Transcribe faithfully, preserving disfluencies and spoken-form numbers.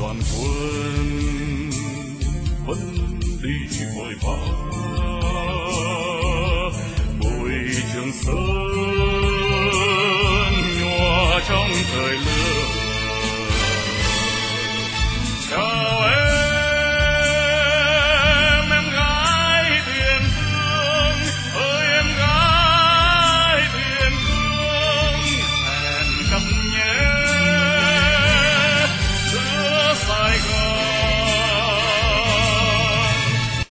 đoàn quân vẫn đi vội vã bụi trường sơn nhòa trong thời